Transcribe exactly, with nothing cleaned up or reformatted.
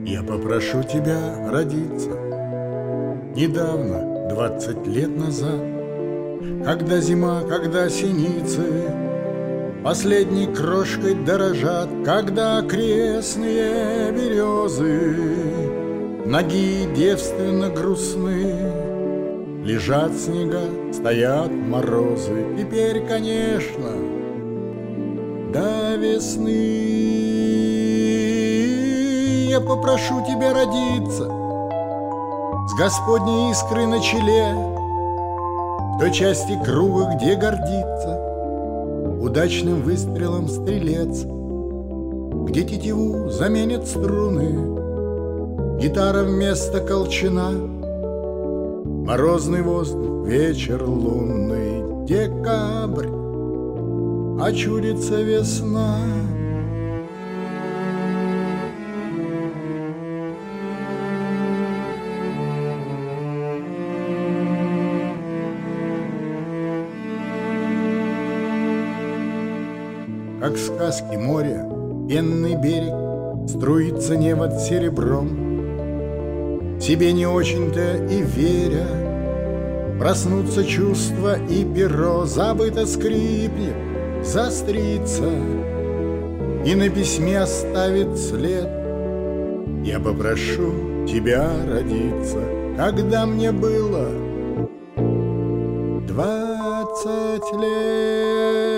Я попрошу тебя родиться. Недавно, двадцать лет назад, когда зима, когда синицы последней крошкой дорожат, когда окрестные березы ноги девственно грустны, лежат снега, стоят морозы. Теперь, конечно, до весны я попрошу тебя родиться с Господней искрой на челе, в той части круга, где гордится удачным выстрелом стрелец, где тетиву заменят струны, гитара вместо колчана, морозный воздух, вечер лунный, декабрь, а чудится весна. Как в сказке море, пенный берег, струится невод серебром. Себе не очень-то и веря, проснутся чувства, и перо забыто скрипнет, заострится и на письме оставит след. Я попрошу тебя родиться, когда мне было двадцать лет.